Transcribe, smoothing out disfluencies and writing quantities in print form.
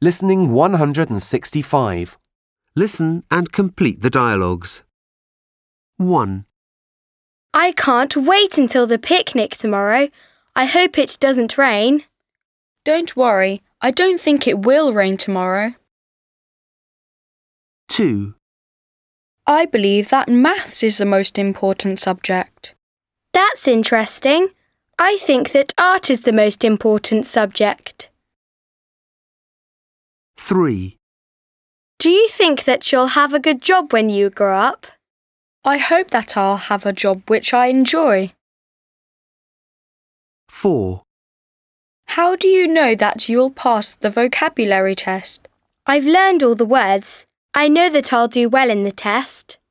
Listening 165. Listen and complete the dialogues. 1, I can't wait until the picnic tomorrow. I hope it doesn't rain. Don't worry, I don't think it will rain tomorrow. 2, I believe that maths is the most important subject. That's interesting. I think that art is the most important subject. 3, Do you think that you'll have a good job when you grow up? I hope that I'll have a job which I enjoy. 4, How do you know that you'll pass the vocabulary test? I've learned all the words. I know that I'll do well in the test.